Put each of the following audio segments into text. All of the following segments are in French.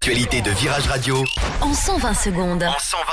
Actualité de Virage Radio en 120 secondes.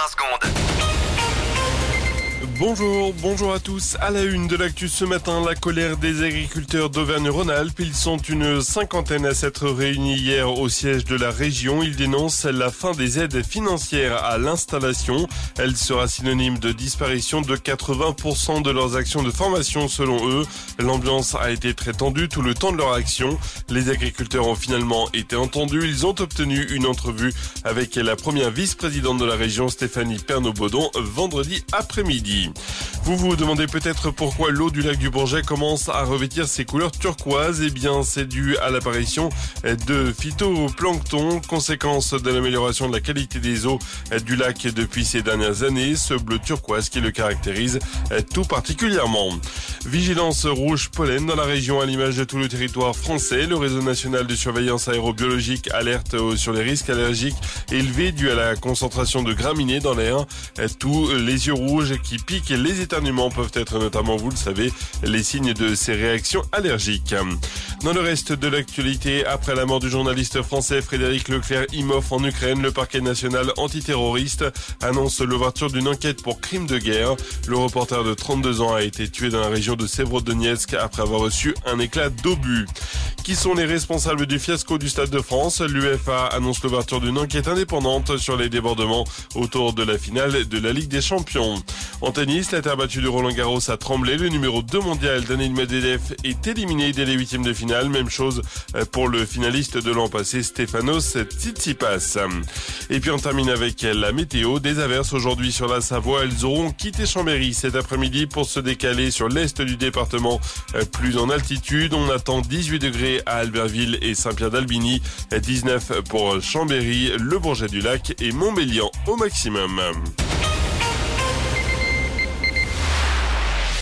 Bonjour à tous. À la une de l'actu ce matin, la colère des agriculteurs d'Auvergne-Rhône-Alpes. Ils sont une cinquantaine à s'être réunis hier au siège de la région. Ils dénoncent la fin des aides financières à l'installation. Elle sera synonyme de disparition de 80% de leurs actions de formation selon eux. L'ambiance a été très tendue tout le temps de leur action. Les agriculteurs ont finalement été entendus. Ils ont obtenu une entrevue avec la première vice-présidente de la région, Stéphanie Pernot-Baudon, vendredi après-midi. Vous vous demandez peut-être pourquoi l'eau du lac du Bourget commence à revêtir ses couleurs turquoises. Eh bien, c'est dû à l'apparition de phytoplancton, conséquence de l'amélioration de la qualité des eaux du lac depuis ces dernières années. Ce bleu turquoise qui le caractérise tout particulièrement. Vigilance rouge pollen dans la région à l'image de tout le territoire français. Le réseau national de surveillance aérobiologique alerte sur les risques allergiques élevés dus à la concentration de graminées dans l'air. Tous les yeux rouges qui piquent et les éternuements peuvent être notamment, vous le savez, les signes de ces réactions allergiques. Dans le reste de l'actualité, après la mort du journaliste français Frédéric Leclerc-Imhoff en Ukraine, le parquet national antiterroriste annonce l'ouverture d'une enquête pour crime de guerre. Le reporter de 32 ans a été tué dans la région de Sévrodonetsk après avoir reçu un éclat d'obus. Qui sont les responsables du fiasco du Stade de France? L'UEFA annonce l'ouverture d'une enquête indépendante sur les débordements autour de la finale de la Ligue des Champions. En tennis, la terre battue de Roland-Garros a tremblé. Le numéro 2 mondial Daniil Medvedev est éliminé dès les huitièmes de finale. Même chose pour le finaliste de l'an passé, Stefanos Tsitsipas. Et puis on termine avec la météo. Des averses aujourd'hui sur la Savoie. Elles auront quitté Chambéry cet après-midi pour se décaler sur l'est du département, plus en altitude. On attend 18 degrés à Albertville et Saint-Pierre-d'Albigny, 19 pour Chambéry, le Bourget du Lac et Montbélian au maximum.